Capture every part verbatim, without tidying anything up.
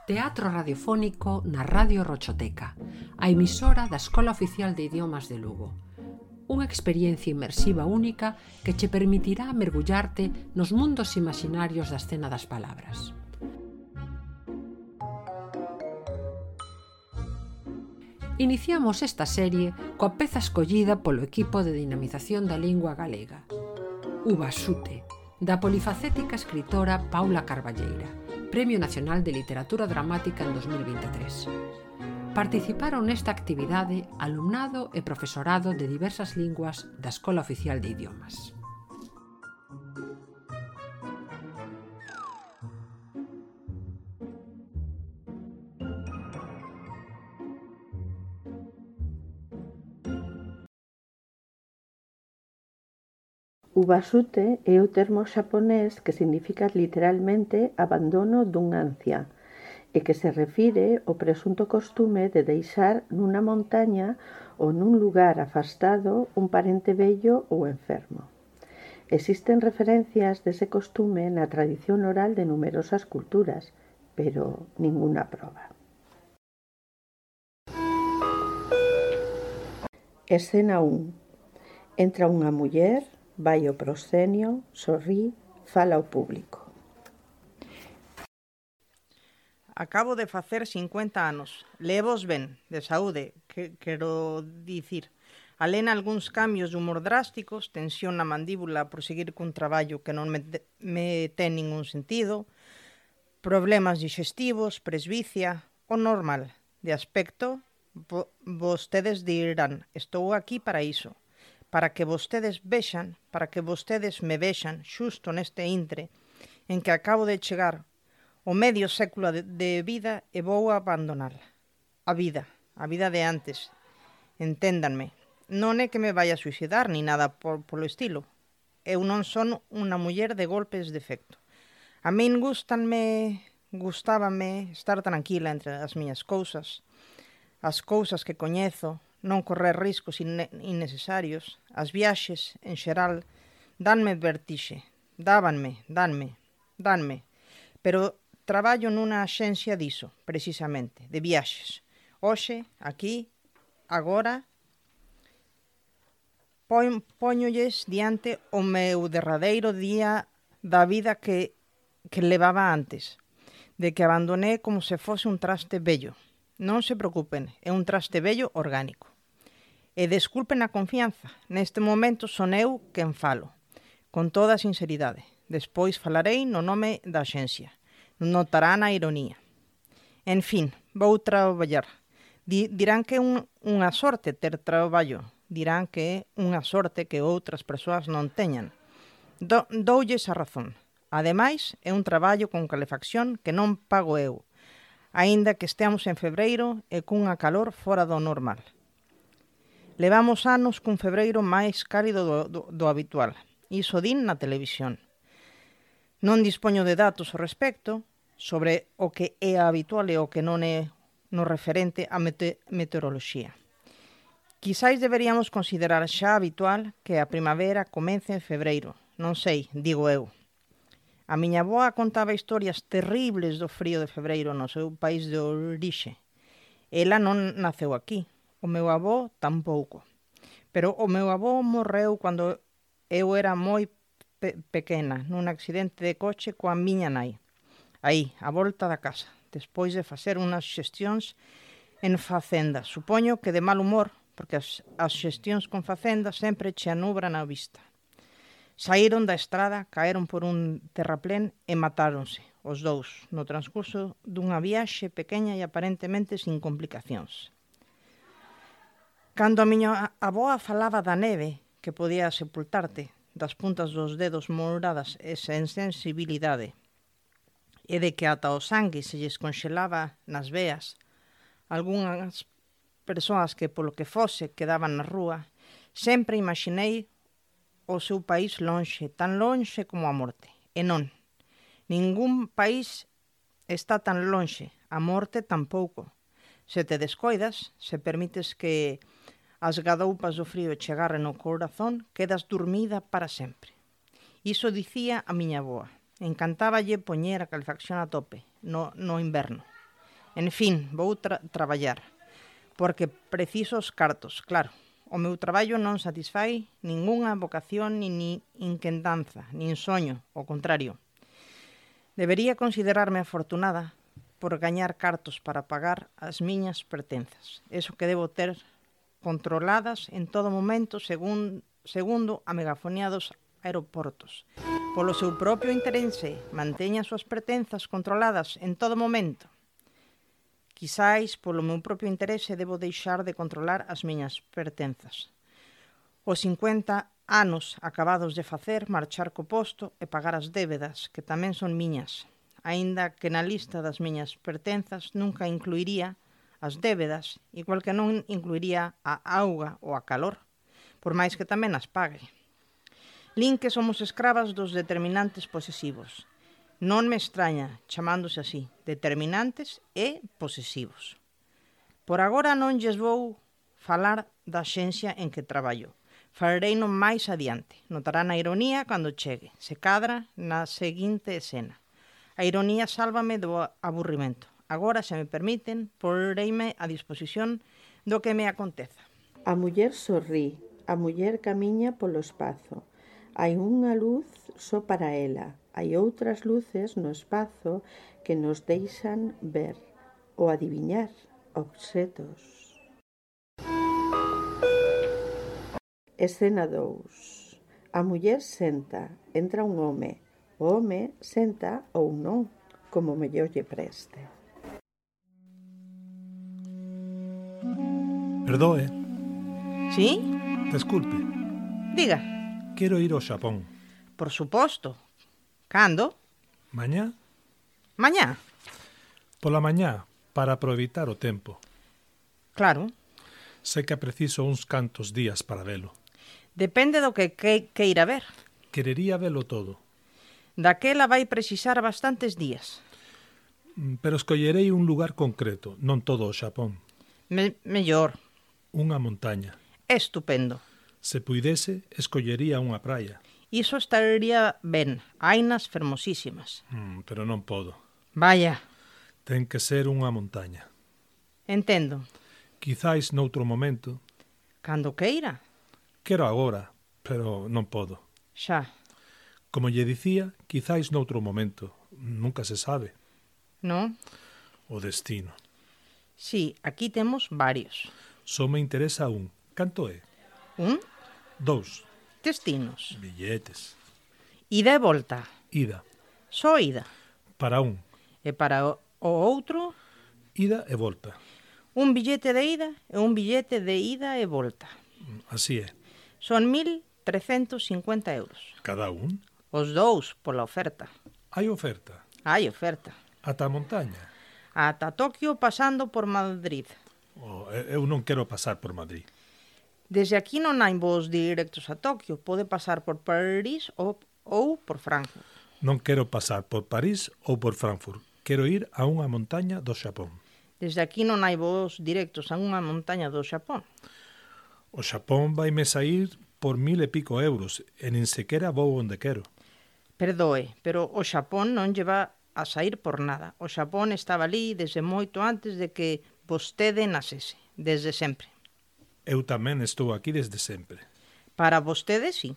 Teatro radiofónico na Radio Rochoteca, a emisora da Escola Oficial de Idiomas de Lugo. Unha experiencia inmersiva única que che permitirá mergullarte nos mundos imaginarios da escena das palabras. Iniciamos esta serie coa peza escollida polo equipo de dinamización da lingua galega, Ubasute, da polifacética escritora Paula Carballeira, Premio Nacional de Literatura Dramática en dos mil veintitrés. Participaron nesta actividade alumnado e profesorado de diversas linguas da Escola Oficial de Idiomas. Ubasute é o termo xaponés que significa literalmente abandono dunha anciá e que se refire ao presunto costume de deixar nunha montaña ou nun lugar afastado un parente vello ou enfermo. Existen referencias dese costume na tradición oral de numerosas culturas, pero ninguna proba. Escena un. Entra unha muller, vai ao proscenio, sorrí, fala ao público. Acabo de facer cincuenta anos. Levos ben, de saúde, que, quero dicir. Alén algúns cambios de humor drásticos, tensión na mandíbula por seguir cun traballo que non me, me ten ningún sentido, problemas digestivos, presbicia, o normal. De aspecto, vo, vostedes dirán, estou aquí para iso. Para que vostedes vexan, para que vostedes me vexan xusto neste intre en que acabo de chegar o medio século de, de vida e vou abandonala. A vida, a vida de antes. Enténdanme, non é que me vai a suicidar ni nada por, polo estilo. Eu non son unha muller de golpes de efecto. A min gustanme, gustábame estar tranquila entre as miñas cousas, as cousas que coñezo, non correr riscos innecesarios. As viaxes, en xeral, danme vertixe. Dábanme, danme, danme. Pero traballo nunha axencia diso, precisamente, de viaxes. Hoxe, aquí, agora, poñolles diante o meu derradeiro día da vida que, que levaba antes, de que abandoné como se fose un traste vello. Non se preocupen, é un traste vello orgánico. E desculpen a confianza, neste momento son eu quen falo, con toda a sinceridade. Despois falarei no nome da axencia. Notarán a ironía. En fin, vou traballar. Di, dirán que é un, unha sorte ter traballo. Dirán que é unha sorte que outras persoas non teñan. Do, doulles a razón. Ademais, é un traballo con calefacción que non pago eu, aínda que esteamos en febreiro e cunha calor fora do normal. Levamos anos cun febreiro máis cálido do, do, do habitual. Iso din na televisión. Non dispoño de datos ao respecto sobre o que é habitual e o que non é no referente á mete, meteoroloxía. Quizáis deberíamos considerar xa habitual que a primavera comece en febreiro. Non sei, digo eu. A miña avoa contaba historias terribles do frío de febreiro no seu país de orixe. Ela non naceu aquí. O meu avó tampouco. Pero o meu avó morreu cando eu era moi pe- pequena, nun accidente de coche coa miña nai. Aí, a volta da casa, despois de facer unhas xestións en facenda. Supoño que de mal humor, porque as, as xestións con facenda sempre che anubran a vista. Saíron da estrada, caeron por un terraplén e matáronse, os dous, no transcurso dunha viaxe pequena e aparentemente sin complicacións. Cando a miña avoa falaba da neve que podía sepultarte, das puntas dos dedos moradas e sen sensibilidade, e de que ata o sangue se lles conxelaba nas veas, algunhas persoas que polo que fose quedaban na rúa, sempre imaginei o seu país lonxe, tan lonxe como a morte. E non, ningún país está tan lonxe, a morte tampouco. Se te descoidas, se permites que as gadoupas do frío che agarren no corazón, quedas dormida para sempre. Iso dicía a miña avoa. Encantáballe poñer a calefacción a tope, no, no inverno. En fin, vou tra traballar, porque preciso os cartos, claro. O meu traballo non satisfai ningunha vocación, nin ni inquendanza, nin soño, ao contrario. Debería considerarme afortunada por gañar cartos para pagar as miñas pertenzas. Eso que debo ter controladas en todo momento según, segundo a megafonía dos aeroportos. Polo seu propio interese, manteña as súas pertenzas controladas en todo momento. Quizais, polo meu propio interese, debo deixar de controlar as miñas pertenzas. Os cincuenta anos acabados de facer, marchar co posto e pagar as débedas, que tamén son miñas, aínda que na lista das miñas pertenzas nunca incluiría as débedas, igual que non incluiría a auga ou a calor, por máis que tamén as pague. Lin que somos escravas dos determinantes posesivos. Non me extraña, chamándose así, determinantes e posesivos. Por agora non lles vou falar da xencia en que traballo. Fareino máis adiante. Notarán a ironía cando chegue. Se cadra na seguinte escena. A ironía sálvame do aburrimento. Agora, se me permiten, poreime a disposición do que me aconteza. A muller sorrí. A muller camiña polo espazo. Hai unha luz só para ela. Hai outras luces no espazo que nos deixan ver ou adiviñar obxetos. Escena dous. A muller senta, entra un home. O home senta ou non, como mellor lle preste. Perdoe. Sí? Desculpe. Diga. Quero ir ao Xapón. Por suposto. Cando? Mañá? Mañá? Pola mañá, para aproveitar o tempo. Claro. Sei que é preciso uns cantos días para velo. Depende do que, que queira ver. Querería velo todo. Daquela vai precisar bastantes días. Pero escollerei un lugar concreto, non todo o Xapón. Me, mellor. Unha montaña. Estupendo. Se puidese, escollería unha praia. Iso estaría ben. Hainas fermosísimas. Mm, pero non podo. Vaya. Ten que ser unha montaña. Entendo. Quizais noutro momento. Cando queira. Quero agora, pero non podo. Xa. Como lle dicía, quizais noutro momento. Nunca se sabe. Non? O destino. Sí, aquí temos varios. Só me interesa un. Canto é? Un? Dous. Destinos. Billetes. Ida e volta. Ida. Só ida. Para un. E para o, o outro, Ida e volta. un billete de ida e un billete de ida e volta. Así é. Son mil trescentos cincuenta euros. Cada un? Os dous pola oferta. Hai oferta. Hai oferta. Ata a montaña. Ata Tokio pasando por Madrid. Oh, eu non quero pasar por Madrid. Desde aquí non hai voos directos a Tokio. Pode pasar por París ou, ou por Frankfurt. Non quero pasar por París ou por Frankfurt. Quero ir a unha montaña do Xapón. Desde aquí non hai voos directos a unha montaña do Xapón. O Xapón vaime sair por mil e pico euros e nin sequera vou onde quero. Perdoe, pero o Xapón non lleva a sair por nada. O Xapón estaba ali desde moito antes de que vostede nasese. Desde sempre. Eu tamén estou aquí desde sempre. Para vostede, sí.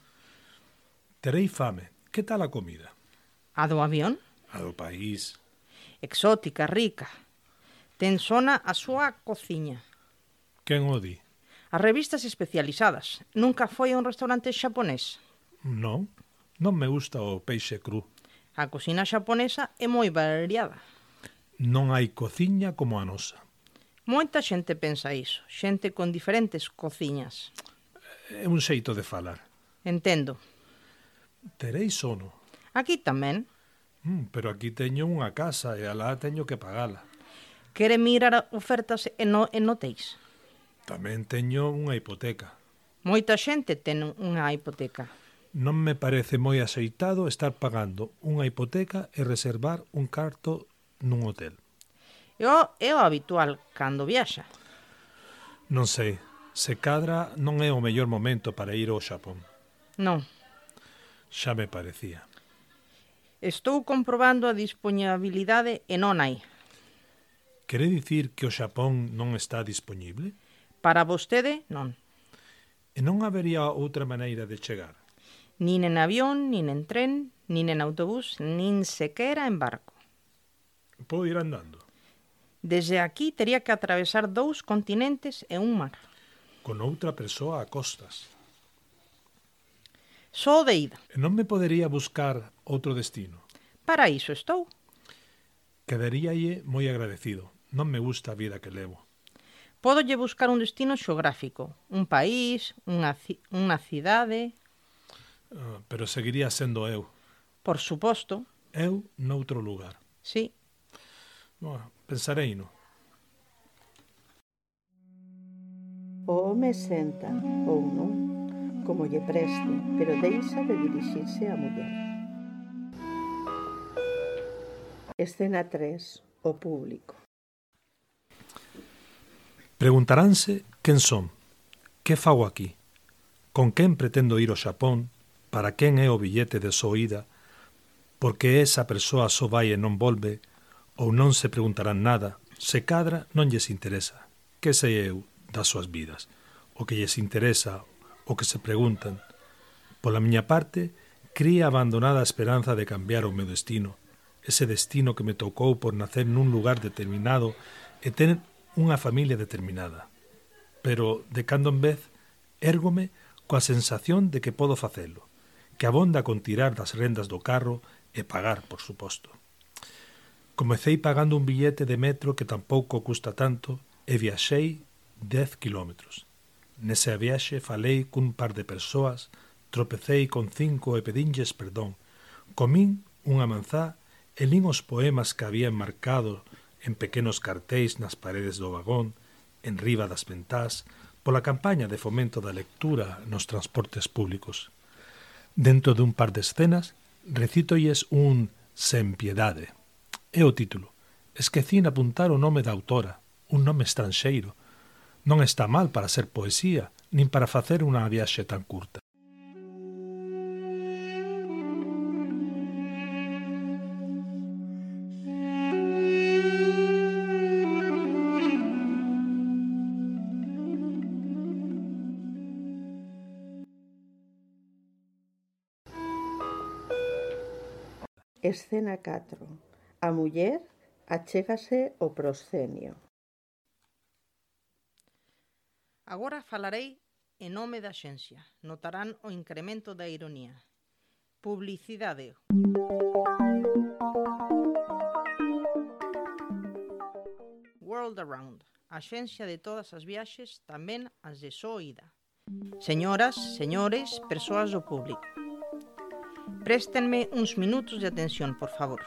Terei fame. Que tal a comida? A do avión? A do país. Exótica, rica. Ten sona a súa cociña. Quen o di? As revistas especializadas. Nunca foi a un restaurante xaponés? Non. Non me gusta o peixe cru. A cocina xaponesa é moi variada. Non hai cociña como a nosa. Moita xente pensa iso. Xente con diferentes cociñas. É un xeito de falar. Entendo. Terei sono. Aquí tamén. Mm, pero aquí teño unha casa e alá teño que pagala. Quere mirar ofertas en, no, en hotéis? Tamén teño unha hipoteca. Moita xente ten unha hipoteca. Non me parece moi axeitado estar pagando unha hipoteca e reservar un carto nun hotel. É o, é o habitual cando viaxa. Non sei, se cadra non é o mellor momento para ir ao Xapón. Non. Xa me parecía. Estou comprobando a disponibilidade e non hai. Quere dicir que o Xapón non está dispoñible? Para vostede, non. E non habería outra maneira de chegar? Nin en avión, nin en tren, nin en autobús, nin sequera en barco. Podo ir andando? Desde aquí tería que atravesar dous continentes e un mar. Con outra persoa a costas. Só de ida. E non me podería buscar outro destino? Para iso estou. Quedaríalle moi agradecido. Non me gusta a vida que levo. Pódolle buscar un destino xeográfico, un país, unha, ci unha cidade... Uh, pero seguiría sendo eu. Por suposto. Eu noutro lugar. Sí. Bueno, pensarei no. O home senta, ou non, como lle preste, pero deixa de dirixirse á muller. Escena tres. O público. Preguntaránse quen son, que fago aquí, con quen pretendo ir ao Xapón, para quen é o billete de só ida, porque esa persoa só vai e non volve, ou non se preguntarán nada, se cadra non lles interesa, que sei eu das súas vidas, o que lles interesa, o que se preguntan. Pola miña parte, cría abandonada a esperanza de cambiar o meu destino, ese destino que me tocou por nacer nun lugar determinado e ter unha familia determinada. Pero, de cando en vez, érgome coa sensación de que podo facelo, que abonda con tirar das rendas do carro e pagar, por suposto. Comecei pagando un billete de metro que tampouco custa tanto e viaxei dez kilómetros. Nese viaxe falei cun par de persoas, tropecei con cinco e pedinlles perdón, comín unha manzá e lín os poemas que había enmarcado en pequenos cartéis nas paredes do vagón, en riba das ventás, pola campaña de fomento da lectura nos transportes públicos. Dentro dun par de escenas, recítolles un Sen piedade. É o título. Esquecín apuntar o nome da autora, un nome estranxeiro. Non está mal para ser poesía, nin para facer unha viaxe tan curta. Escena catro. A muller achégase ao proscenio. Agora falarei en nome da xencia. Notarán o incremento da ironía. Publicidade. World Around. Axencia de todas as viaxes, tamén as de só ida. Señoras, señores, persoas do público. Préstenme uns minutos de atención, por favor.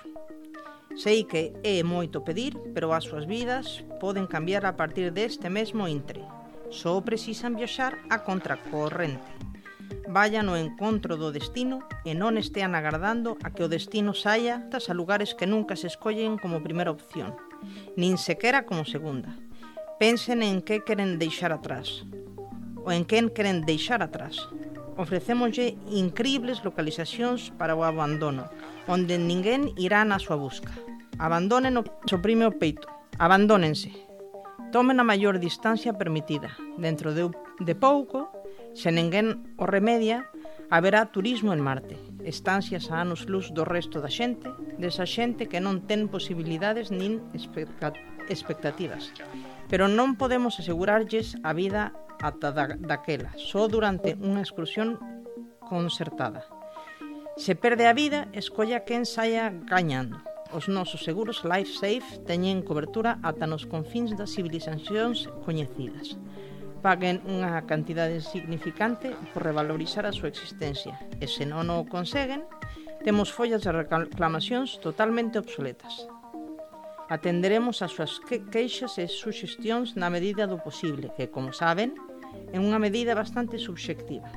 Sei que é moito pedir, pero as súas vidas poden cambiar a partir deste mesmo intre. Só precisan viaxar a contracorrente. Vayan ao encontro do destino e non estean agardando a que o destino saia das a lugares que nunca se escollen como primeira opción, nin sequera como segunda. Pensen en que queren deixar atrás, ou en quen queren deixar atrás. Ofrecémoslle incribles localizacións para o abandono, onde ninguén irá na súa busca. Abandonen o soprime o peito. Abandónense. Tomen a maior distancia permitida. Dentro de, de pouco, se ninguén o remedia, haberá turismo en Marte. Estancias a anos luz do resto da xente, desa xente que non ten posibilidades nin expectativas. Pero non podemos asegurarlles a vida ata da, daquela, só durante unha excursión concertada. Se perde a vida, escolla quen saia gañando. Os nosos seguros LifeSafe teñen cobertura ata nos confíns das civilizacións coñecidas. Paguen unha cantidade significante por revalorizar a súa existencia e se non o conseguen, temos follas de reclamacións totalmente obsoletas. Atenderemos as súas queixas e suxestións na medida do posible, que, como saben, é unha medida bastante subxectiva.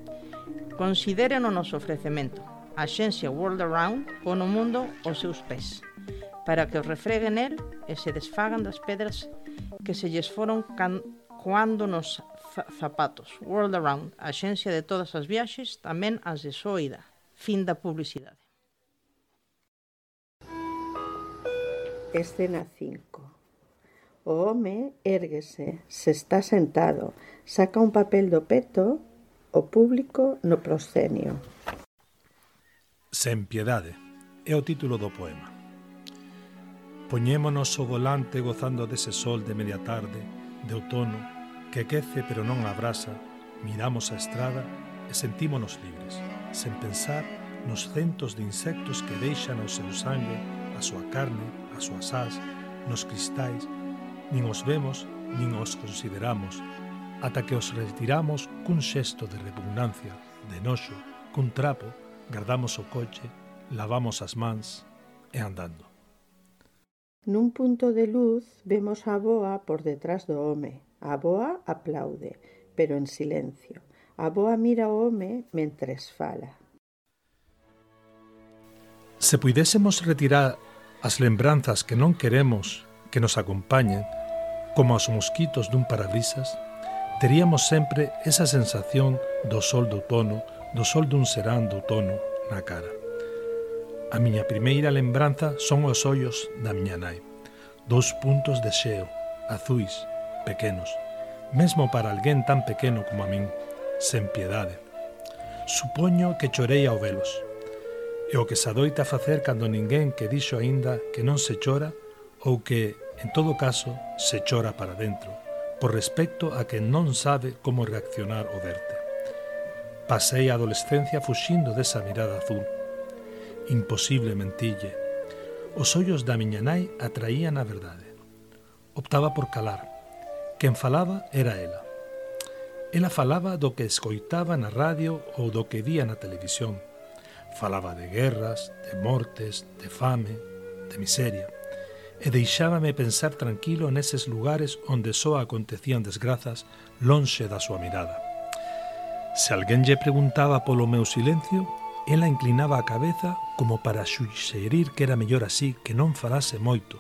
Consideren o noso ofrecemento. A axencia World Around pon o mundo aos seus pés, para que os refreguen el e se desfagan das pedras que se lles foron can coando nos zapatos. World Around, a axencia de todas as viaxes, tamén as de só ida. Fin da publicidade. Escena cinco. O home érguese, se está sentado, saca un papel do peto, o público no proscenio. Sen piedade é o título do poema. Poñémonos o volante gozando dese sol de media tarde, de outono, que quece pero non abrasa, miramos a estrada e sentímonos libres, sen pensar nos centos de insectos que deixan o seu sangue, a súa carne, as súas ás, nos cristais, nin os vemos, nin os consideramos, ata que os retiramos cun xesto de repugnancia, de noxo, cun trapo, guardamos o coche, lavamos as mans e andando. Nun punto de luz vemos a boa por detrás do home. A boa aplaude, pero en silencio. A boa mira o home mentres fala. Se puidésemos retirar as lembranzas que non queremos que nos acompañen, como os mosquitos dun parabrisas, teríamos sempre esa sensación do sol do outono, do sol dun serán do outono na cara. A miña primeira lembranza son os ollos da miña nai. Dous puntos de xeo, azuis, pequenos, mesmo para alguén tan pequeno como a min, sen piedade. Supoño que chorei ao velos. E o que se adoita facer cando ninguén que dixo aínda que non se chora ou que, en todo caso, se chora para dentro, por respecto a que non sabe como reaccionar ao verte. Pasei a adolescencia fuxindo desa mirada azul. Imposible mentille. Os ollos da miña nai atraían a verdade. Optaba por calar. Quen falaba era ela. Ela falaba do que escoitaba na radio ou do que vía na televisión. Falaba de guerras, de mortes, de fame, de miseria. E deixábame pensar tranquilo neses lugares onde só acontecían desgrazas lonxe da súa mirada. Se alguén lle preguntaba polo meu silencio, ela inclinaba a cabeza como para suxerir que era mellor así, que non falase moito.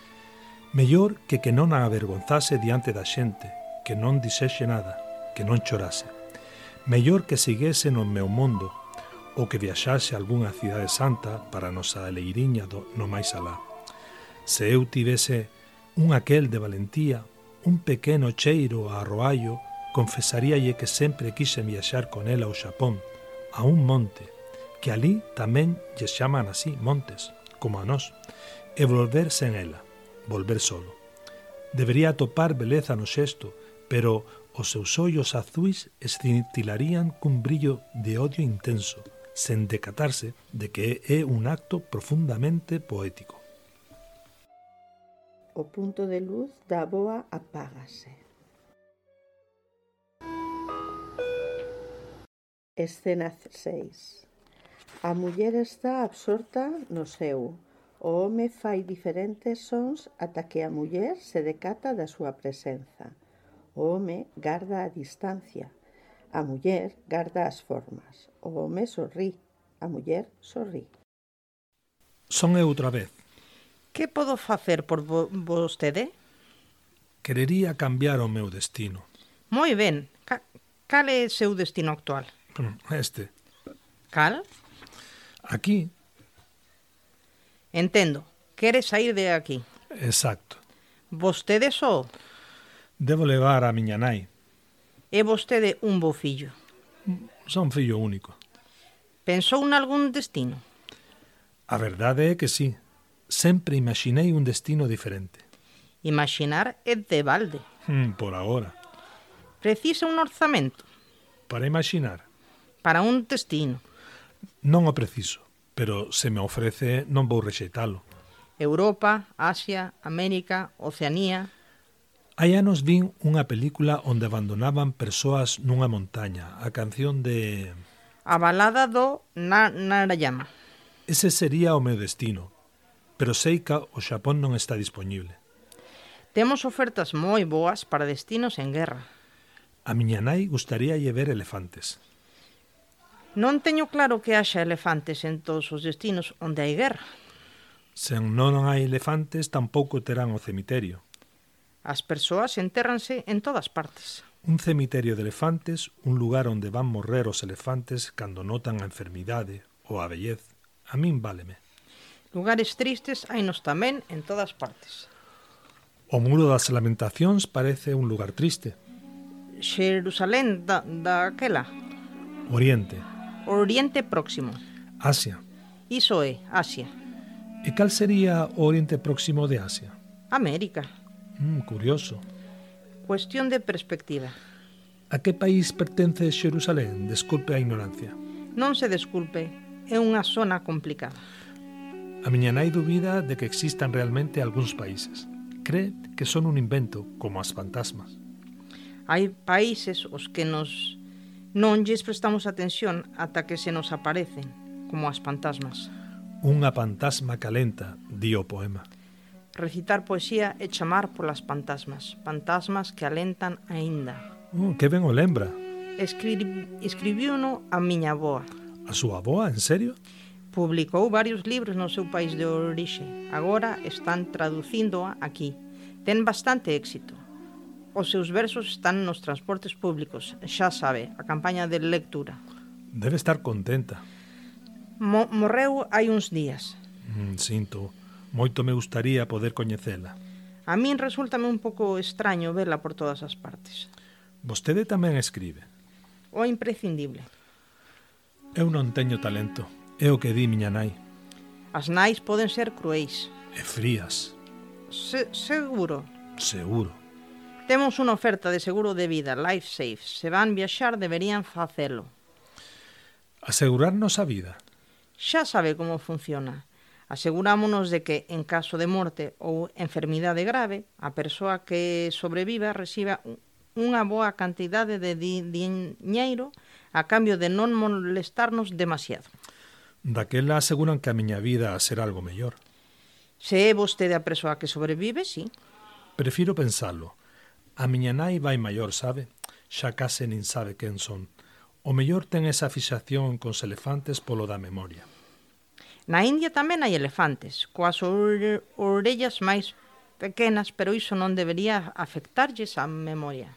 Mellor que que non a avergonzase diante da xente, que non dixese nada, que non chorase. Mellor que seguese no meu mundo, ou que viaxase a algunha cidade santa para a nosa aleiriña do, no máis alá. Se eu tivese un aquel de valentía, un pequeno cheiro a arroallo, confesaríalle que sempre quixen viaxar con ela ao Xapón, a un monte, que ali tamén lle chaman así montes, como a nós, e volver sen ela, volver solo. Debería atopar beleza no xesto, pero os seus ollos azuis escintilarían cun brillo de odio intenso, sen decatarse de que é un acto profundamente poético. O punto de luz da boa apágase. Escena seis. A muller está absorta no seu. O home fai diferentes sons ata que a muller se decata da súa presenza. O home garda a distancia. A muller garda as formas. O home sorrí. A muller sorrí. Son eu outra vez. Que podo facer por vo vostede? Querería cambiar o meu destino. Moi ben. Ca cal é o seu destino actual? Este. Cal? Aquí. Entendo. Quere sair de aquí. Exacto. Vostede só? Debo levar a miña nai. É vostede un bo fillo? Son fillo único. Pensou nalgún destino? A verdade é que sí. Sempre imaginei un destino diferente. Imaginar é de balde. Hmm, por agora. Precisa un orzamento? Para imaginar. Para un destino. Non o preciso, pero se me ofrece non vou rexeitalo. Europa, Asia, América, Oceanía... Hai anos vin unha película onde abandonaban persoas nunha montaña, a canción de... A balada do Na Narayama. Ese sería o meu destino, pero sei que o Xapón non está dispoñible. Temos ofertas moi boas para destinos en guerra. A miña nai gustaríalle ver elefantes. Non teño claro que haxa elefantes en todos os destinos onde hai guerra. Sen non hai elefantes, tampouco terán o cemiterio. As persoas entérranse en todas partes. Un cemiterio de elefantes, un lugar onde van morrer os elefantes cando notan a enfermidade ou a vellez. A min váleme. Lugares tristes hainos tamén en todas partes. O Muro das Lamentacións parece un lugar triste. Xerusalén da, daquela. Oriente. Oriente Próximo. Asia. Iso é, Asia. E cal sería o Oriente Próximo de Asia? América. Mm, curioso. Cuestión de perspectiva. A que país pertence Xerusalén? Desculpe a ignorancia. Non se desculpe, é unha zona complicada. A miña nai dubida de que existan realmente algúns países. Cree que son un invento, como as fantasmas. Hai países os que nos non lles prestamos atención ata que se nos aparecen, como as fantasmas. Unha fantasma calenta, di o poema. Recitar poesía é chamar polas fantasmas, fantasmas que alentan aínda. Oh, que ben o lembra. Escri... Escribiuno a miña avoa. A súa avoa, en serio? Publicou varios libros no seu país de orixe. Agora están traducíndoa aquí. Ten bastante éxito. Os seus versos están nos transportes públicos. Xa sabe, a campaña de lectura. Debe estar contenta. Mo morreu hai uns días. Mm, sinto. Moito me gustaría poder coñecela. A min resúltame un pouco extraño vela por todas as partes. Vostede tamén escribe. O imprescindible. Eu non teño talento. É o que di miña nai. As nais poden ser cruéis. E frías. Se seguro. Seguro. Temos unha oferta de seguro de vida, Life Safe. Se van viaxar, deberían facelo. Asegurarnos a vida. Xa sabe como funciona. Asegurámonos de que, en caso de morte ou enfermidade grave, a persoa que sobreviva reciba unha boa cantidade de di diñeiro a cambio de non molestarnos demasiado. Daquela aseguran que a miña vida será algo mellor. Se é vostede a persoa que sobrevive, sí. Prefiro pensalo. A miña nai vai maior, sabe? Xa case nin sabe quen son. O mellor ten esa fixación cos elefantes polo da memoria. Na India tamén hai elefantes, coas ore orellas máis pequenas, pero iso non debería afectarlles a memoria.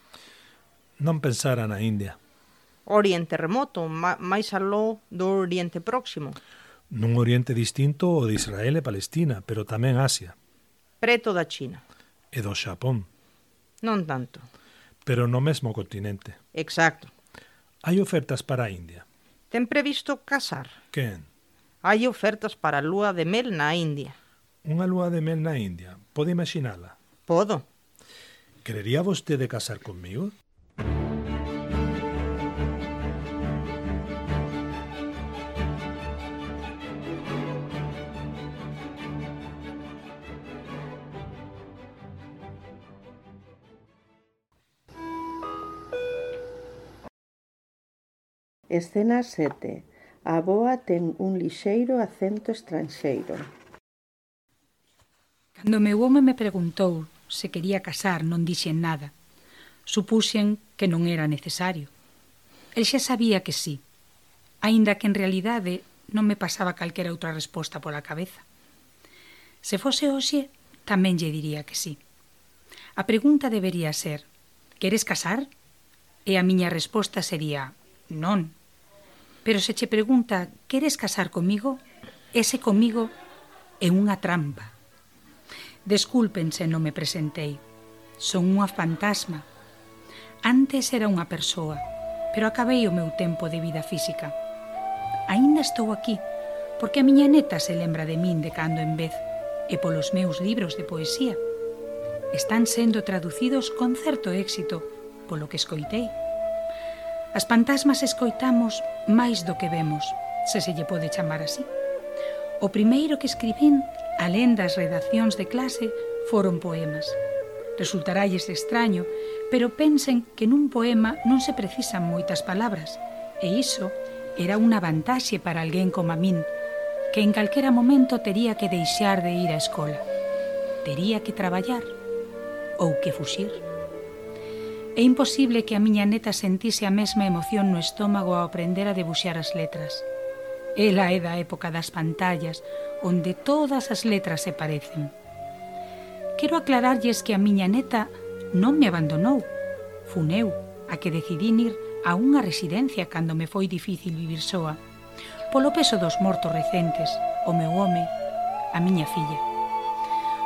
Non pensara na India. Oriente remoto, máis aló do Oriente Próximo. Nun Oriente distinto ao de Israel e Palestina, pero tamén Asia. Preto da China. E do Xapón. Non tanto. Pero no mesmo continente. Exacto. Hai ofertas para a India. Ten previsto casar? Quen? Hai ofertas para a lúa de mel na India. Unha lúa de mel na India. Pode imaginala? Podo. Querería vostede casar conmigo? Escena sete. A avoa ten un lixeiro acento estranxeiro. Cando meu home me preguntou se quería casar, non dixen nada. Supuxen que non era necesario. El xa sabía que sí, aínda que en realidade non me pasaba calquera outra resposta pola cabeza. Se fose hoxe, tamén lle diría que sí. A pregunta debería ser: queres casar? E a miña resposta sería: non. Pero se che pregunta: queres casar comigo? Ese comigo é unha trampa. Desculpen se non me presentei. Son unha fantasma. Antes era unha persoa, pero acabei o meu tempo de vida física. Aínda estou aquí, porque a miña neta se lembra de min de cando en vez, e polos meus libros de poesía. Están sendo traducidos con certo éxito, polo que escoitei. As fantasmas escoitamos máis do que vemos, se se lle pode chamar así. O primeiro que escribín, alén das redaccións de clase, foron poemas. Resultaralles extraño, pero pensen que nun poema non se precisan moitas palabras, e iso era unha vantaxe para alguén como a min, que en calquera momento tería que deixar de ir á escola. Tería que traballar ou que fuxir. É imposible que a miña neta sentise a mesma emoción no estómago ao aprender a debuxar as letras. Ela é da época das pantallas, onde todas as letras se parecen. Quero aclararlles que a miña neta non me abandonou. Fun eu a que decidín ir a unha residencia cando me foi difícil vivir soa, polo peso dos mortos recentes, o meu home, a miña filla.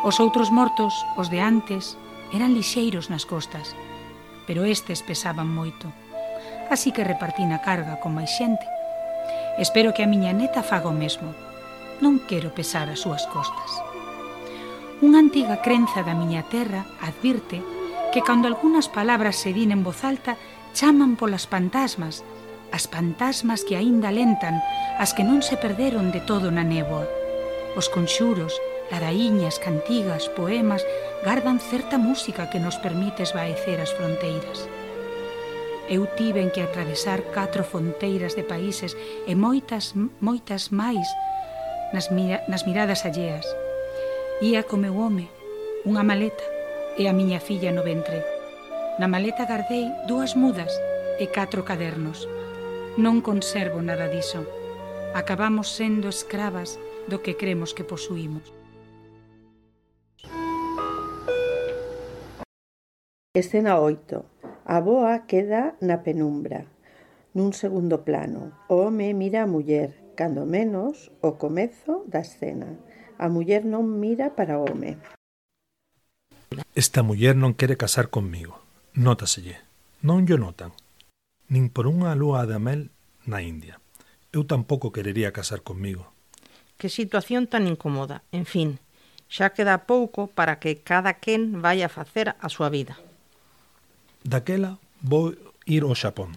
Os outros mortos, os de antes, eran lixeiros nas costas, pero estes pesaban moito. Así que repartín a carga con máis xente. Espero que a miña neta faga o mesmo. Non quero pesar as súas costas. Unha antiga crenza da miña terra advirte que cando algunhas palabras se din en voz alta chaman polas fantasmas, as fantasmas que aínda lentan, as que non se perderon de todo na néboa. Os conxuros, ladaíñas, cantigas, poemas gardan certa música que nos permite esvaecer as fronteiras. Eu tiven que atravesar catro fronteiras de países e moitas, moitas máis nas, mira, nas miradas alleas. Ía co meu home, unha maleta e a miña filla no ventre. Na maleta gardei dúas mudas e catro cadernos. Non conservo nada diso. Acabamos sendo escravas do que cremos que posuímos. Escena oito. A boa queda na penumbra. Nun segundo plano, o home mira a muller, cando menos o comezo da escena. A muller non mira para o home. Esta muller non quere casar conmigo. Nótaselle. Non yo notan. Nin por unha lúa de mel na India. Eu tampouco querería casar conmigo. Que situación tan incómoda. En fin, xa queda pouco para que cada quen vaya a facer a súa vida. Daquela vou ir ao Xapón.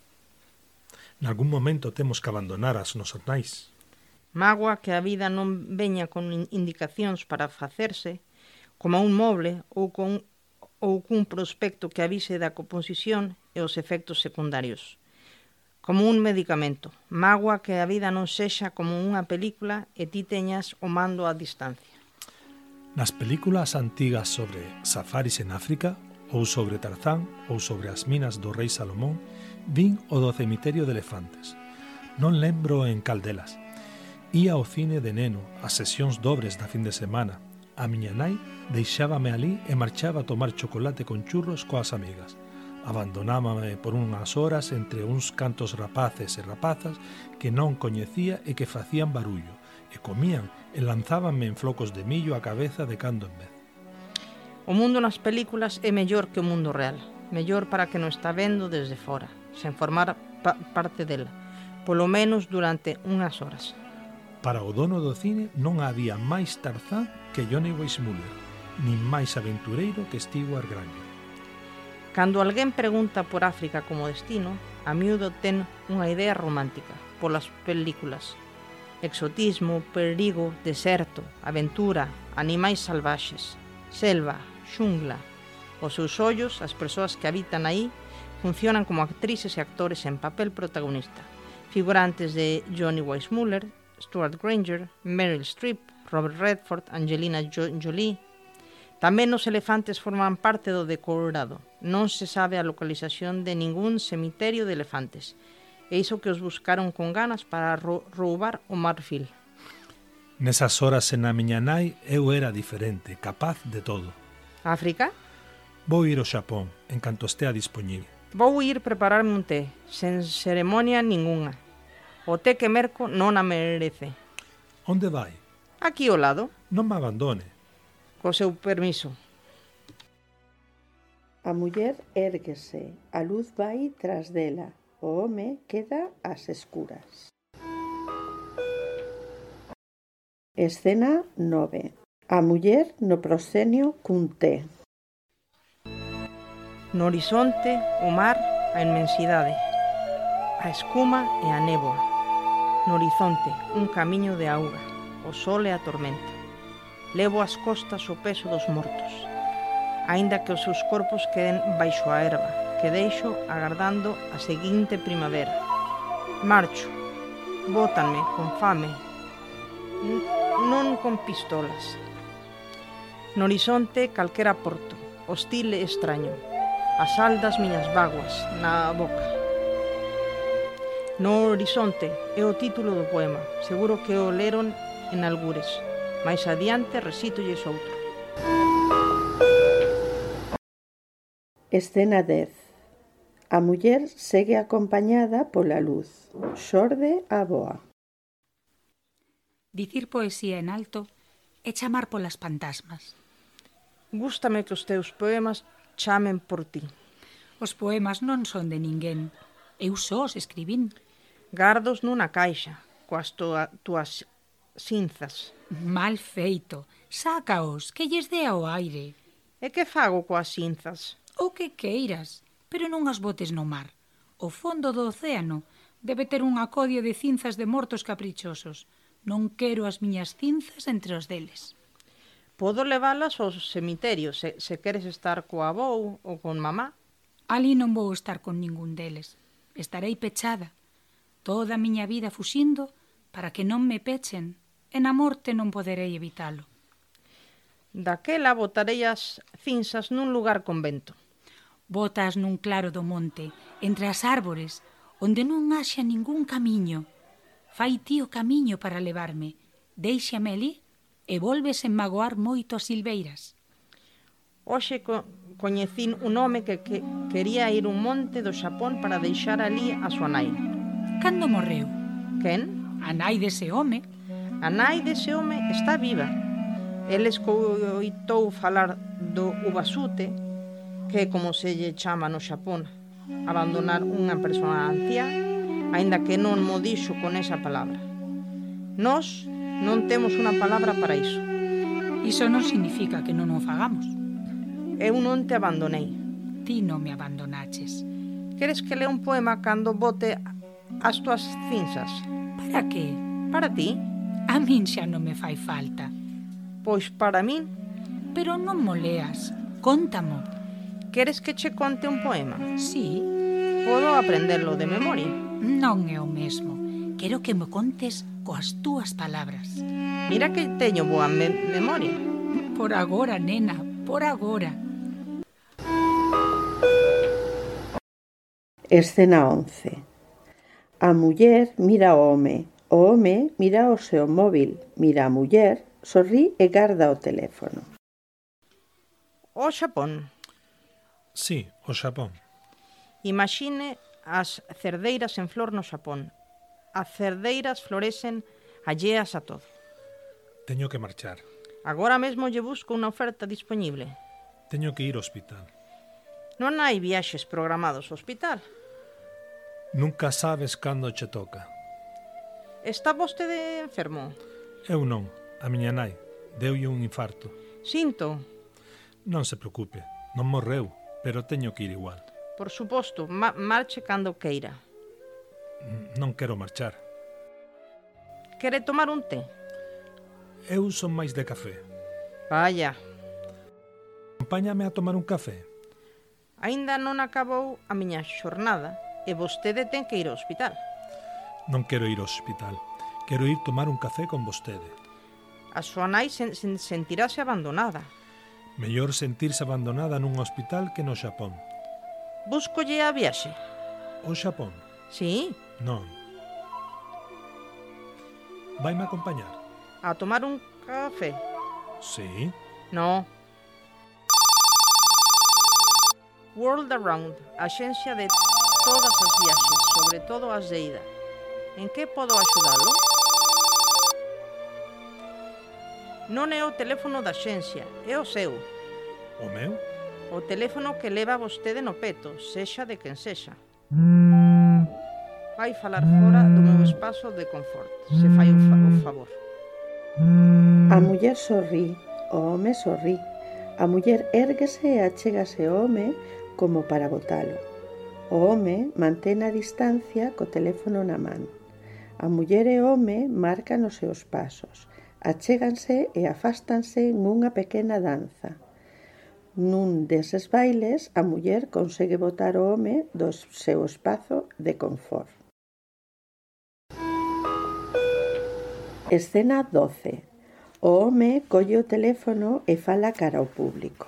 Nalgún momento temos que abandonar as nosas nais. Mágoa que a vida non veña con indicacións para facerse, como un moble ou con ou cun prospecto que avise da composición e os efectos secundarios. Como un medicamento. Mágoa que a vida non sexa como unha película e ti teñas o mando a distancia. Nas películas antigas sobre safaris en África, ou sobre Tarzán, ou sobre as minas do rei Salomón, vin o do cemiterio de elefantes. Non lembro en cal delas. Ía ao cine de neno, as sesións dobres da fin de semana. A miña nai deixábame ali e marchaba a tomar chocolate con churros coas amigas. Abandonábame por unhas horas entre uns cantos rapaces e rapazas que non coñecía e que facían barullo, e comían e lanzábanme en flocos de millo a cabeza de cando en vez. O mundo nas películas é mellor que o mundo real. Mellor para que non está vendo desde fora, sen formar pa parte dela, polo menos durante unhas horas. Para o dono do cine non había máis Tarzán que Johnny Weissmuller, nin máis aventureiro que Stewart Granger. Cando alguén pregunta por África como destino, a miúdo ten unha idea romántica polas películas. Exotismo, perigo, deserto, aventura, animais salvaxes, selva, xungla. Os seus ollos, as persoas que habitan aí, funcionan como actrices e actores en papel protagonista. Figurantes de Johnny Weissmuller, Stewart Granger, Meryl Streep, Robert Redford, Angelina Jolie. Tamén os elefantes forman parte do decorado. Non se sabe a localización de ningún cemiterio de elefantes. E iso que os buscaron con ganas para roubar o marfil. Nesas horas en a miña nai eu era diferente, capaz de todo. África? Vou ir ao Xapón, en canto estea dispoñible. Vou ir prepararme un té, sen ceremonia ningunha. O té que merco non a merece. Onde vai? Aquí ao lado. Non me abandone. Co seu permiso. A muller érguese, a luz vai tras dela, o home queda ás escuras. Escena nove. A muller no proscenio cun té. No horizonte, o mar, a inmensidade, a escuma e a néboa. No horizonte, un camiño de auga, o sol e a tormenta. Levo ás costas o peso dos mortos, aínda que os seus corpos queden baixo a erva, que deixo agardando a seguinte primavera. Marcho, bótanme con fame, non con pistolas. No horizonte calquera porto, hostil e extraño, a sal das miñas vaguas na boca. No horizonte é o título do poema, seguro que o leron en algures, máis adiante recítolles outro. Escena dez. A muller segue acompañada pola luz, xorde a boa. Dicir poesía en alto e chamar polas fantasmas. Gústame que os teus poemas chamen por ti. Os poemas non son de ninguén. Eu só os escribín. Gardos nunha caixa, coas toa, túas cinzas. Mal feito. Sácaos, que lles dé ao aire. E que fago coas cinzas? O que queiras, pero non as botes no mar. O fondo do océano debe ter un acodio de cinzas de mortos caprichosos. Non quero as miñas cinzas entre os deles. Podo leválas aos cemiterios, se, se queres estar coa avó ou con mamá. Ali non vou estar con ningún deles. Estarei pechada. Toda a miña vida fuxindo para que non me pechen, e na morte non poderei evitalo. Daquela botarei as cinzas nun lugar con vento. Botas nun claro do monte, entre as árbores, onde non haxa ningún camiño. Fai ti o camiño para levarme, déixame ali e volves en magoar moito as silveiras. Hoxe co coñecín un home que, que quería ir un monte do Xapón para deixar ali a súa nai. Cando morreu? Quen? A nai dese home. A nai dese home está viva. El escoitou falar do ubasute, que é como se lle chama no Xapón, abandonar unha persoa anciá, aínda que non mo dixo con esa palabra. Nós non temos unha palabra para iso. Iso non significa que non o fagamos. Eu non te abandonei. Ti non me abandonaches. Queres que lea un poema cando bote as tuas cinzas? Para que? Para ti? A min xa non me fai falta. Pois para min. Pero non mo leas. Cóntamo. Queres que che conte un poema? Sí. Podo aprenderlo de memoria. Non é o mesmo. Quero que me contes coas túas palabras. Mira que teño boa me memoria. Por agora, nena, por agora. Escena once. A muller mira ao home. O home mira o seu móvil. Mira a muller, sorrí e garda o teléfono. O Xapón. Sí, o Xapón. Imagine as cerdeiras en flor no Xapón. As cerdeiras florecen alleas a todo. Teño que marchar. Agora mesmo lle busco unha oferta disponible. Teño que ir ao hospital. Non hai viaxes programados ao hospital. Nunca sabes cando che toca. Está vostede enfermo? Eu non. A miña nai. Deulle un infarto. Sinto. Non se preocupe. Non morreu, pero teño que ir igual. Por suposto, ma marche cando queira. Non quero marchar. Quere tomar un té? Eu son máis de café. Vaya. Acompáñame a tomar un café. Aínda non acabou a miña xornada e vostede ten que ir ao hospital. Non quero ir ao hospital. Quero ir tomar un café con vostede. A súa nai sen sen sentirase abandonada. Mellor sentirse abandonada nun hospital que no Xapón. Búscolle a viaxe. O Xapón? Sí. Non. Vaime acompañar? A tomar un café. Sí. No. World Around, axencia de todas as viaxes, sobre todo as de ida. En que podo axudalo? Non é o teléfono da axencia, é o seu. O meu? O teléfono que leva vostede no peto, sexa de quen sexa. Vai falar fora do meu espazo de confort, se fai o, fa o favor. A muller sorrí, o home sorrí. A muller érguese e achégase ao home como para botalo. O home mantén a distancia co teléfono na man. A muller e o home marcan os seus pasos. Achéganse e afástanse nunha pequena danza. Nun deses bailes, a muller consegue botar o home do seu espazo de confort. Escena doce. O home colle o teléfono e fala cara ao público.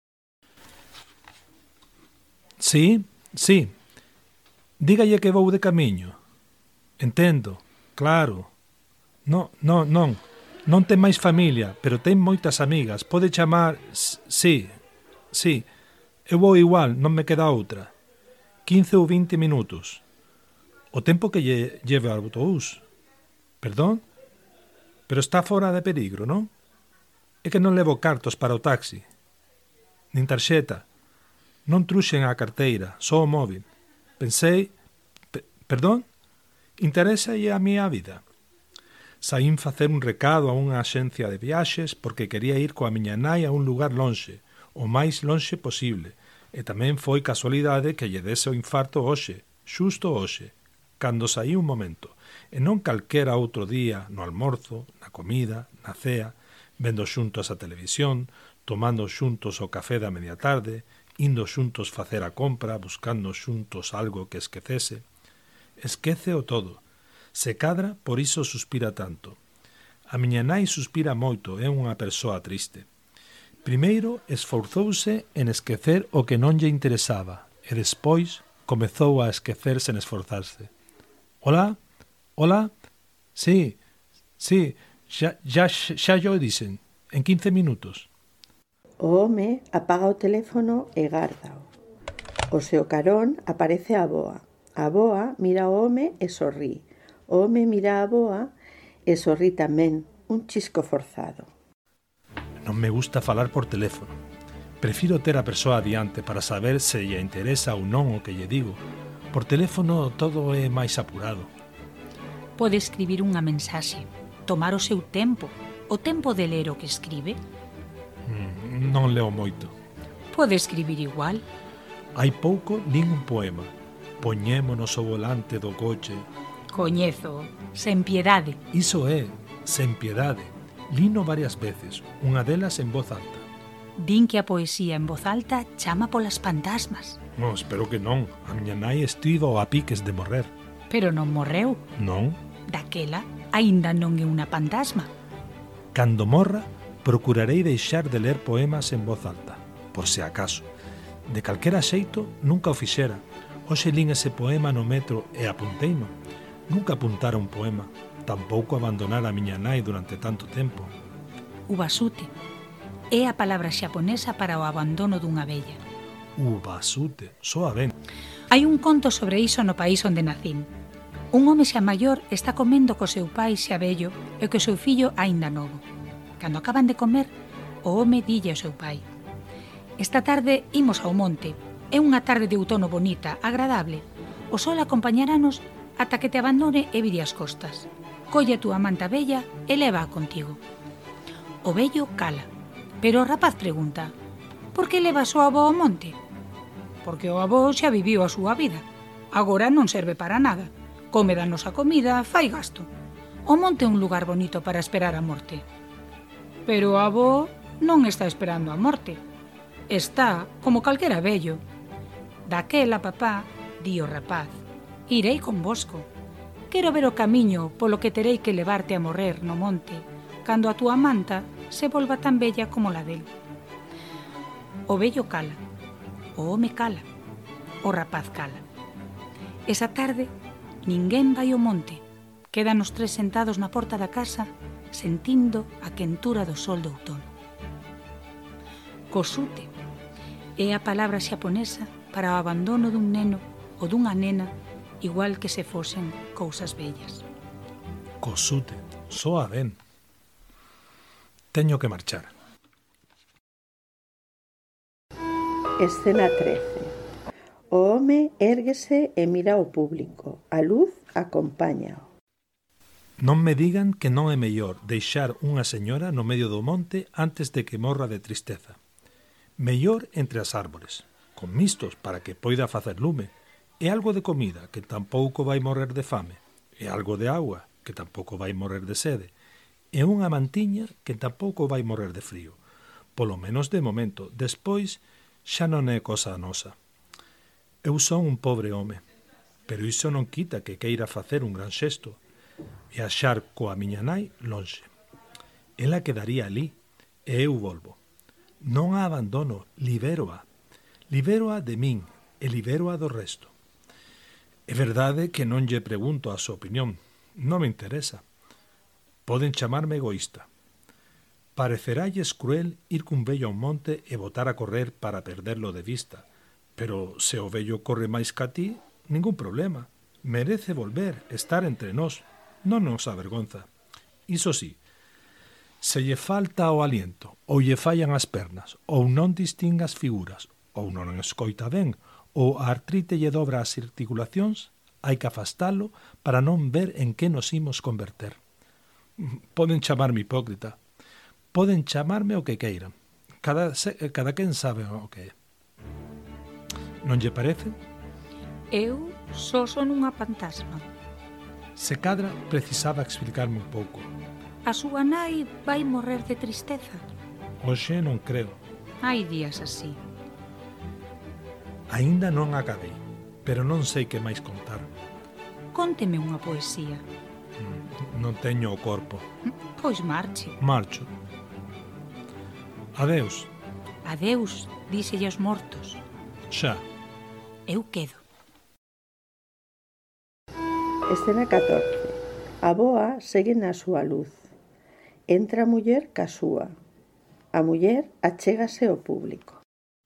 Sí, sí. Dígalle que vou de camiño. Entendo, claro. No, no, non. Non ten máis familia, pero ten moitas amigas. Pode chamar... Sí, sí. Eu vou igual, non me queda outra. quince ou vinte minutos. O tempo que lle lleve ao autobús. Perdón? Pero está fora de peligro, non? É que non levo cartos para o taxi, nin tarxeta. Non truxen a carteira, só o móvil. Pensei, pe, perdón, interésalle a miña vida. Saín facer un recado a unha axencia de viaxes porque quería ir coa miña nai a un lugar lonxe, o máis lonxe posible, e tamén foi casualidade que lle dese o infarto hoxe, xusto hoxe, cando saí un momento, e non calquera outro día no almorzo, na comida, na cea, vendo xuntos a televisión, tomando xuntos o café da media tarde, indo xuntos facer a compra, buscando xuntos algo que esquecese. Esquéceo todo. Se cadra, por iso suspira tanto. A miña nai suspira moito, é unha persoa triste. Primeiro esforzouse en esquecer o que non lle interesaba e despois comezou a esquecer sen esforzarse. Hola? Hola? Sí, sí, xa, xa, xa yo dicen, en quince minutos. O home apaga o teléfono e gárdao. O seu carón aparece a avoa. A avoa mira o home e sorrí. O home mira a avoa e sorrí tamén, un chisco forzado. Non me gusta falar por teléfono. Prefiro ter a persoa adiante para saber se lle interesa ou non o que lle digo. Por teléfono todo é máis apurado. Pode escribir unha mensaxe, tomar o seu tempo, o tempo de ler o que escribe. Mm, non leo moito. Pode escribir igual. Hai pouco lin un poema. Poñémonos o volante do coche. Coñezo, sen piedade. Iso é, sen piedade. Lino varias veces, unha delas en voz alta. Din que a poesía en voz alta chama polas fantasmas. Non, espero que non. A miña nai estivo a piques de morrer. Pero non morreu. Non? Daquela, aínda non é unha fantasma. Cando morra, procurarei deixar de ler poemas en voz alta, por se acaso. De calquera xeito, nunca o fixera. Hoxe lin ese poema no metro e apunteino. Nunca apuntara un poema, tampouco abandonar a miña nai durante tanto tempo. Ubasute é a palabra xaponesa para o abandono dunha vella. Ubasute, soa ben. Hai un conto sobre iso no país onde nacín. Un home xa maior está comendo co seu pai xa vello e co seu fillo aínda novo. Cando acaban de comer, o home dille ao seu pai: esta tarde imos ao monte. É unha tarde de outono bonita, agradable. O sol acompañaranos ata que te abandone e vire as costas. Colle a túa manta vella e leva contigo. O vello cala, pero o rapaz pregunta: por que levas o avó ao monte? Porque o avó xa viviu a súa vida. Agora non serve para nada. Come danos a comida, fai gasto. O monte é un lugar bonito para esperar a morte. Pero o avó non está esperando a morte. Está como calquera vello. Daquela, papá, di o rapaz, irei convosco. Quero ver o camiño polo que terei que levarte a morrer no monte, cando a túa manta se volva tan bella como la del. O vello cala, o home cala, o rapaz cala. Esa tarde, ninguén vai ao monte. Quedan os tres sentados na porta da casa, sentindo a quentura do sol de outono. Kosute é a palabra xaponesa para o abandono dun neno ou dunha nena, igual que se fosen cousas bellas. Kosute, soa ben. Teño que marchar. Escena trece. O home érguese e mira ao público. A luz acompáñao. Non me digan que non é mellor deixar unha señora no medio do monte antes de que morra de tristeza. Mellor entre as árbores, con mistos para que poida facer lume, e algo de comida que tampouco vai morrer de fame, e algo de agua que tampouco vai morrer de sede, e unha mantiña que tampouco vai morrer de frío. Polo menos de momento, despois xa non é cosa nosa. Eu son un pobre home, pero iso non quita que queira facer un gran xesto, viaxar coa miña nai lonxe. Ela quedaría ali, e eu volvo. Non a abandono, libéroa. Libéroa de min e libéroa do resto. É verdade que non lle pregunto a súa opinión, non me interesa. Poden chamarme egoísta. Pareceralles cruel ir cun vello a un monte e botar a correr para perderlo de vista, pero se o vello corre máis ca ti, ningún problema. Merece volver, estar entre nós, non nos avergonza. Iso sí, Se lle falta o aliento, ou lle fallan as pernas, ou non distingue as figuras, ou non escoita ben, ou a artrite lle dobra as articulacións, hai que afastalo para non ver en que nos imos converter. Poden chamarme hipócrita, poden chamarme o que queiran, cada, cada quen sabe o que é. Non lle parece? Eu só son unha fantasma. Se cadra precisaba explicarme un pouco. A súa nai vai morrer de tristeza. Hoxe non creo. Hai días así. Aínda non acabei, pero non sei que máis contar. Cónteme unha poesía. Non teño o corpo. Pois marche. Marcho. Adeus. Adeus, díxelle aos mortos. Xa. Eu quedo. Escena catorce. A boa segue na súa luz. Entra a muller ca súa. A muller achégase ao público.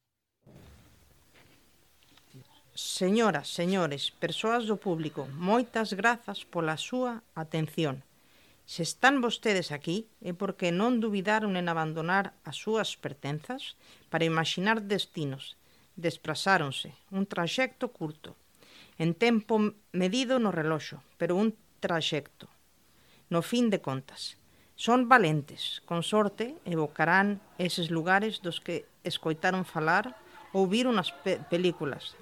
Señoras, señores, persoas do público, moitas grazas pola súa atención. Se están vostedes aquí é porque non dubidaron en abandonar as súas pertenzas para imaginar destinos. Desprazáronse, un traxecto curto, en tempo medido no reloxo, pero un traxecto. No fin de contas, son valentes, con sorte evocarán eses lugares dos que escoitaron falar ou viron as pe películas,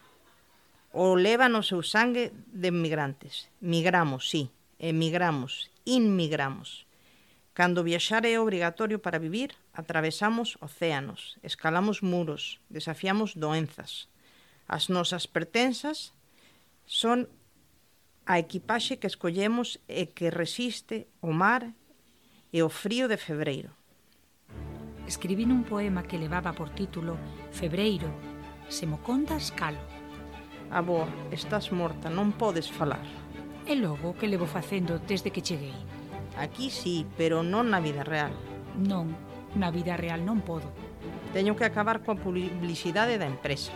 ou levan o seu sangue de migrantes. Migramos, sí, emigramos, inmigramos. Cando viaxar é obrigatorio para vivir, atravesamos océanos, escalamos muros, desafiamos doenzas. As nosas pertenzas son a equipaxe que escollemos e que resiste o mar e o frío de febreiro. Escribín un poema que levaba por título Febreiro, se mo contas calo. Aboa, estás morta, non podes falar. E logo que levo facendo desde que cheguei? Aquí sí, pero non na vida real. Non, na vida real non podo. Teño que acabar coa publicidade da empresa.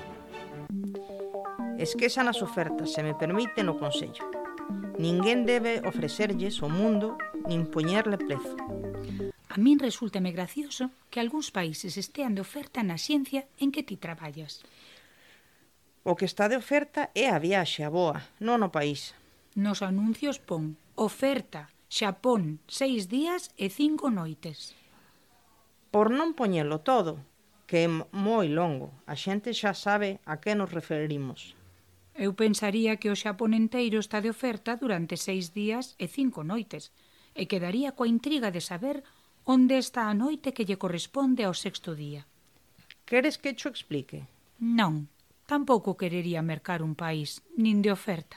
Esquezan as ofertas, se me permite, no Consello. Ninguén debe ofrecerlles o mundo nin poñerle prezo. A min resúltame gracioso que algúns países estean de oferta na xencia en que ti traballas. O que está de oferta é a viaxe, a boa, non o país. Nos anuncios pon oferta, Xapón, seis días e cinco noites. Por non poñelo todo, que é moi longo, a xente xa sabe a que nos referimos. Eu pensaría que o Xapón enteiro está de oferta durante seis días e cinco noites, e quedaría coa intriga de saber onde está a noite que lle corresponde ao sexto día. Queres que cho explique? Non, tampouco querería mercar un país, nin de oferta.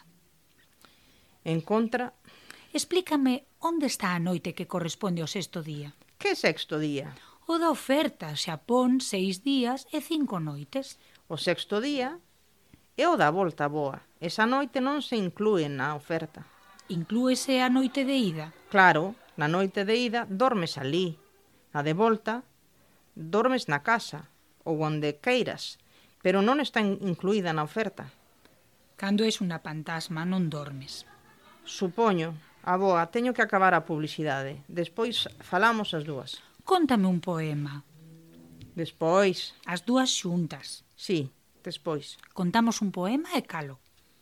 En contra... Explícame onde está a noite que corresponde ao sexto día. Que sexto día? O da oferta, Xapón, seis días e cinco noites. O sexto día é o da volta boa. Esa noite non se inclúe na oferta. Inclúese a noite de ida? Claro, na noite de ida dormes ali. Na de volta, dormes na casa ou onde queiras, pero non está incluída na oferta. Cando és unha fantasma non dormes. Supoño. Aboa, teño que acabar a publicidade. Despois falamos as dúas. Cóntame un poema. Despois. As dúas xuntas. Sí, despois. Contamos un poema e calo.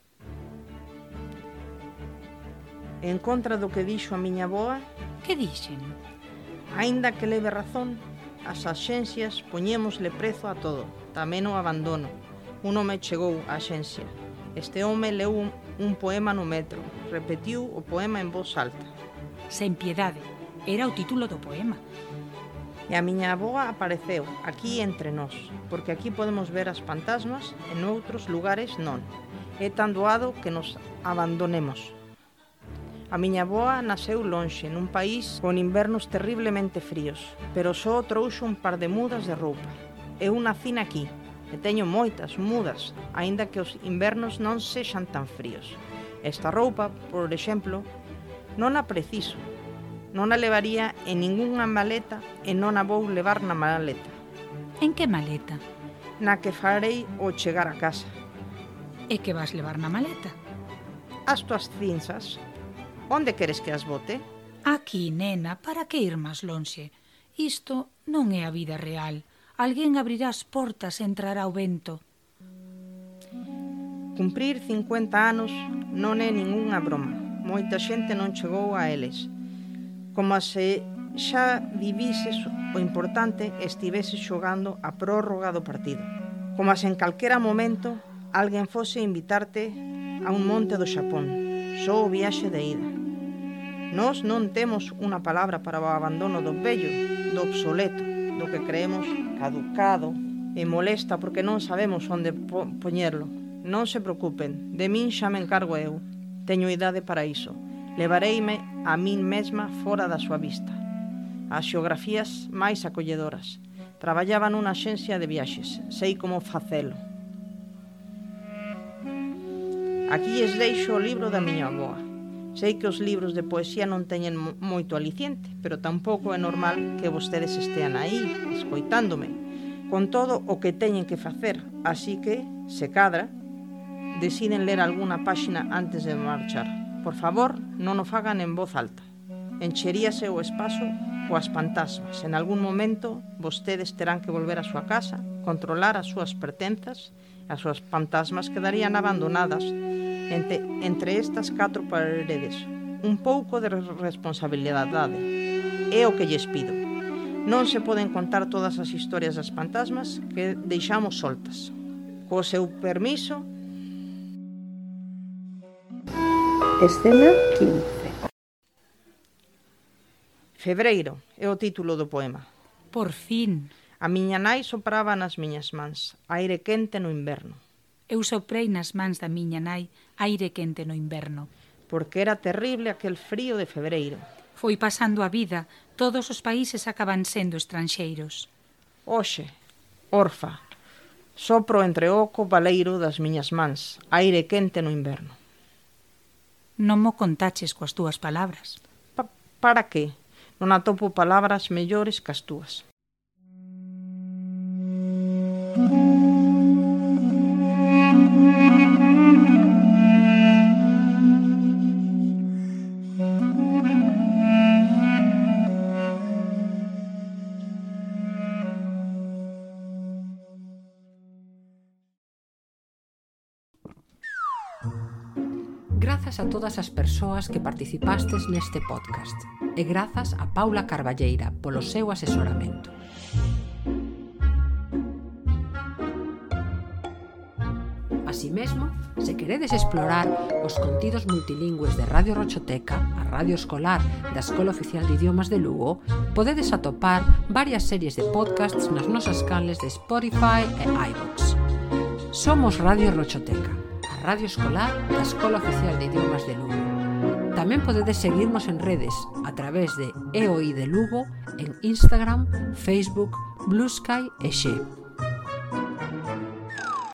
En contra do que dixo a miña aboa, que dixen? Aínda que leve razón, as axencias poñémosle prezo a todo, tamén o abandono. Un home chegou á axencia. Este home leu un, un poema no metro, repetiu o poema en voz alta. Sen piedade, era o título do poema. E a miña aboa apareceu aquí entre nós, porque aquí podemos ver as fantasmas e noutros lugares non. É tan doado que nos abandonemos. A miña aboa nasceu lonxe, nun país con invernos terriblemente fríos, pero só trouxo un par de mudas de roupa. Eu nacín aquí, e teño moitas mudas, aínda que os invernos non sexan tan fríos. Esta roupa, por exemplo, non a preciso. Non a levaría en ningunha maleta e non a vou levar na maleta. En que maleta? Na que farei ao chegar a casa. E que vas levar na maleta? As tuas cinzas. Onde queres que as bote? Aquí, nena, para que ir máis lonxe? Isto non é a vida real. Alguén abrirá as portas e entrará o vento. Cumprir cincuenta anos non é ningunha broma. Moita xente non chegou a eles. Como se xa vivises o importante estivese xogando a prórroga do partido. Como se en calquera momento alguén fose invitarte a un monte do Xapón. Só o viaxe de ida. Nós non temos unha palabra para o abandono do vello, do obsoleto, do que creemos caducado e molesta porque non sabemos onde po poñerlo. Non se preocupen, de min xa me encargo eu. Teño idade para iso. Levareime a min mesma fora da súa vista. As xeografías máis acolledoras. Traballaba nunha axencia de viaxes. Sei como facelo. Aquí es deixo o libro da miña avoa. Sei que os libros de poesía non teñen moito aliciente, pero tampouco é normal que vostedes estean aí, escoitándome, con todo o que teñen que facer, así que, se cadra, deciden ler algunha páxina antes de marchar. Por favor, non o fagan en voz alta. Encheríase o espazo coas fantasmas. En algún momento, vostedes terán que volver á súa casa, controlar as súas pertenzas, as súas fantasmas quedarían abandonadas entre, entre estas catro paredes. Un pouco de responsabilidade é o que lles pido. Non se poden contar todas as historias das fantasmas que deixamos soltas. Co seu permiso. Escena quince. Febreiro é o título do poema. Por fin. A miña nai sopraba nas miñas mans, aire quente no inverno. Eu soprei nas mans da miña nai aire quente no inverno. Porque era terrible aquel frío de febreiro. Foi pasando a vida, todos os países acaban sendo estranxeiros. Oxe, orfa, sopro entre o oco baleiro das miñas mans, aire quente no inverno. Non mo contaches coas túas palabras. Pa para que? Non atopo palabras mellores que as túas. Grazas a todas as persoas que participastes neste podcast e grazas a Paula Carballeira polo seu asesoramento. Así mesmo, se queredes explorar os contidos multilingües de Radio Rochoteca, a radio escolar da Escola Oficial de Idiomas de Lugo, podedes atopar varias series de podcasts nas nosas canles de Spotify e iVoox. Somos Radio Rochoteca, a radio escolar da Escola Oficial de Idiomas de Lugo. Tamén podedes seguirnos en redes a través de E O I de Lugo en Instagram, Facebook, Blue Sky e Xe.